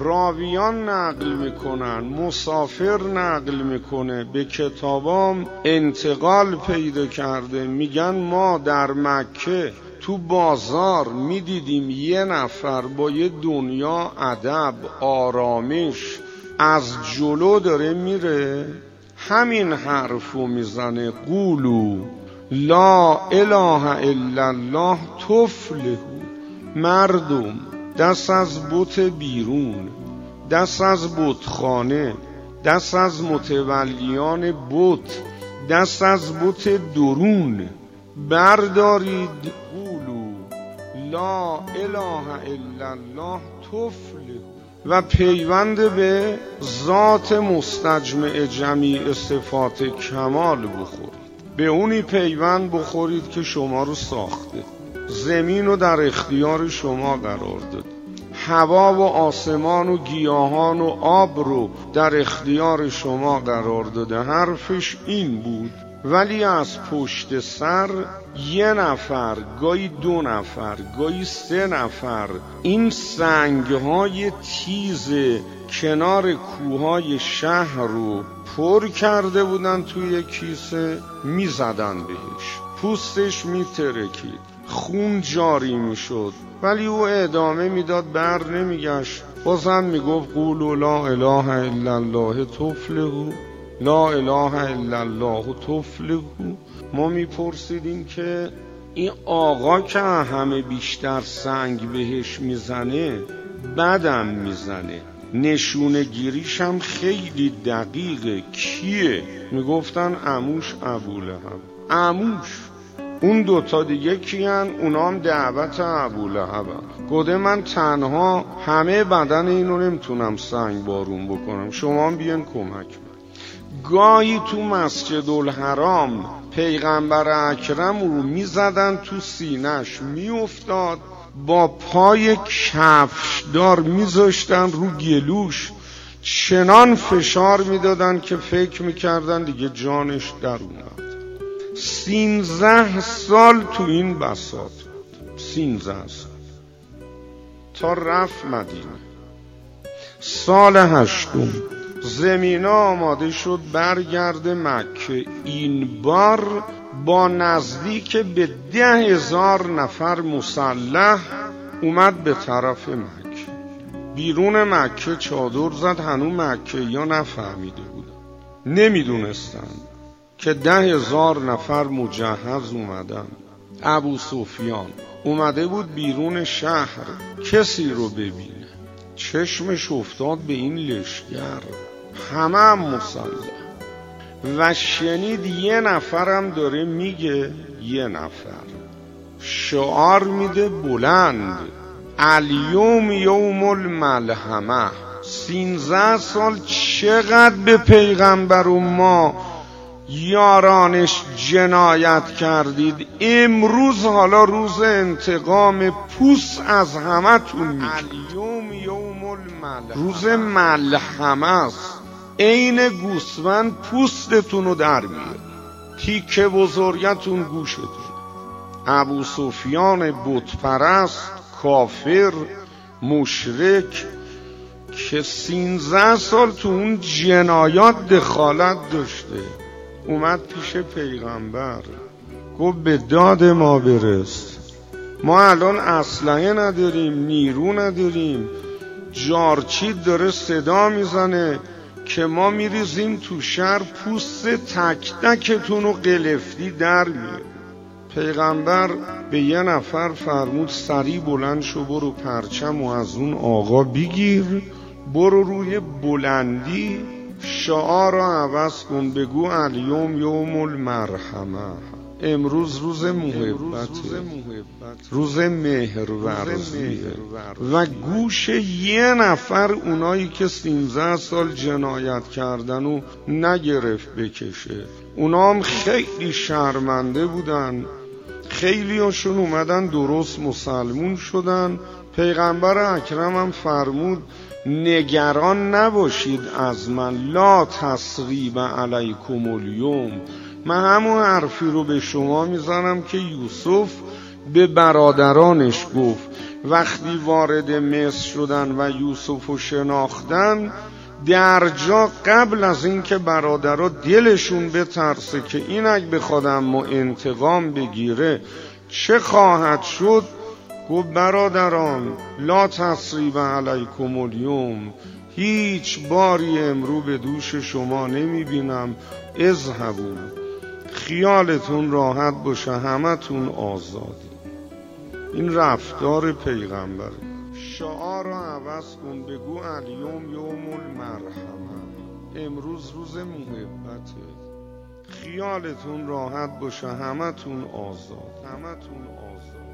راویان نقل میکنن، مسافر نقل میکنه، به کتابام انتقال پیدا کرده. میگن ما در مکه تو بازار میدیدیم یه نفر با یه دنیا ادب آرامش از جلو داره میره، همین حرفو میزنه: قولو لا اله الا الله تفلحوا. مردم دست از بت بیرون، دست از بتخانه، دست از متولیان بت، دست از بت درون بردارید. قولو لا اله الا الله تفلحوا و پیوند به ذات مستجمع جمیع صفات کمال بخورید. به اونی پیوند بخورید که شما رو ساخته، زمین رو در اختیار شما قرار داد، هوا و آسمان و گیاهان و آب رو در اختیار شما قرار داده. حرفش این بود. ولی از پشت سر یه نفر، گاهی 2 نفر، گاهی 3 نفر این سنگ‌های تیز کنار کوههای شهر رو پر کرده بودن توی کیسه، میزدن بهش، پوستش میترکید، خون جاری میشد، ولی او ادامه میداد، بر نمیگشت، بازم میگفت قولوا لا اله الا الله تفلحوا، لا اله الا الله تفلحوا. ما میپرسیدیم که این آقا که همه بیشتر سنگ بهش میزنه، بدم میزنه، نشونه گیریش هم خیلی دقیقه، کیه؟ میگفتن عموش ابولهب. عموش اون 2 دیگه کیان؟ اونام دعوت ابولهب. گفته من تنها همه بدن اینو نمیتونم سنگ بارون بکنم، شما هم بیان کمک. گاهی تو مسجد الحرام پیغمبر اکرم رو میزدن تو سینش، میافتاد، با پای کفشدار میذاشتن رو گلوش، چنان فشار میدادن که فکر میکردن دیگه جانش در اومد. 13 سال تو این بساط، 13 سال تا رفت مدینه. سال 8 زمینه آماده شد برگرده مکه. این بار با نزدیک به 10,000 نفر مسلح اومد به طرف مکه. بیرون مکه چادر زد، هنو مکه یا نفهمیده بودن، نمیدونستن که 10,000 نفر مجهز اومدن. ابو سفیان اومده بود بیرون شهر کسی رو ببینه، چشمش افتاد به این لشگر، همه هم مسلح، و شنید یه نفرم داره میگه، یه نفر شعار میده بلند: الیوم یوم الملحمه. 13 سال چقدر به پیغمبر و ما یارانش جنایت کردید، امروز حالا روز انتقام پوست از همه تون میگیرید. روز ملحمه است، عین گوسفند پوستتون رو در میاره، تیکه بزرگتون گوشتون. ابو سفیان بت پرست، کافر، مشرک که 13 سال تو اون جنایات دخالت داشته، اومد پیش پیغمبر، گفت به داد ما برس، ما الان اسلحه نداریم، نیرو نداریم، جارچید داره صدا میزنه که ما میریزیم تو شهر، پوست تک تکتون رو قلفتی در میاد. پیغمبر به یه نفر فرمود سریع بلند شو، برو پرچم و از اون آقا بگیر، برو روی بلندی شعار رو عوض کن، بگو الیوم یوم المرحمه، امروز روز محبته، روز مهرورزیه. و گوش یه نفر اونایی که 13 سال جنایت کردن و نگرفت بکشه. اونا هم خیلی شرمنده بودن، خیلی هاشون اومدن درست مسلمون شدن. پیغمبر اکرم هم فرمود نگران نباشید از من، لا تثریب علیکم الیوم، من همون حرفی رو به شما میزنم که یوسف به برادرانش گفت وقتی وارد مصر شدن و یوسف رو شناختن، در جا قبل از اینکه برادرها دلشون بترسه که این اگه بخواد اما انتقام بگیره چه خواهد شد، گفت برادران لا تثریب علیکم الیوم، هیچ باری امرو به دوش شما نمیبینم، اذهبوا، خیالتون راحت باشه، همتون آزادی. این رفتار پیغمبره. شعار رو عوض کن، بگو الیوم یوم المرحمه، امروز روز محبته، خیالتون راحت باشه، همتون آزاد، همتون آزاد.